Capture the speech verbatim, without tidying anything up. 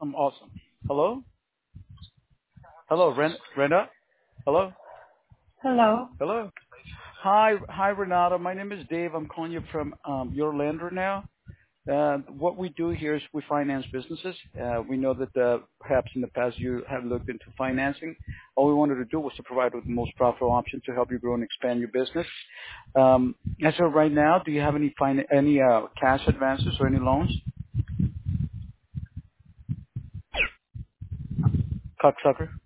I'm awesome. Hello? Hello, Ren Rena? Hello? Hello. Hello? Hi, hi, Renata. My name is Dave. I'm calling you from um, your lender now. Uh, what we do here is we finance businesses. Uh, we know that uh, perhaps in the past you have looked into financing. All we wanted to do was to provide with the most profitable option to help you grow and expand your business. Um, as of right now, do you have any fin- any uh, cash advances or any loans? Cocksucker.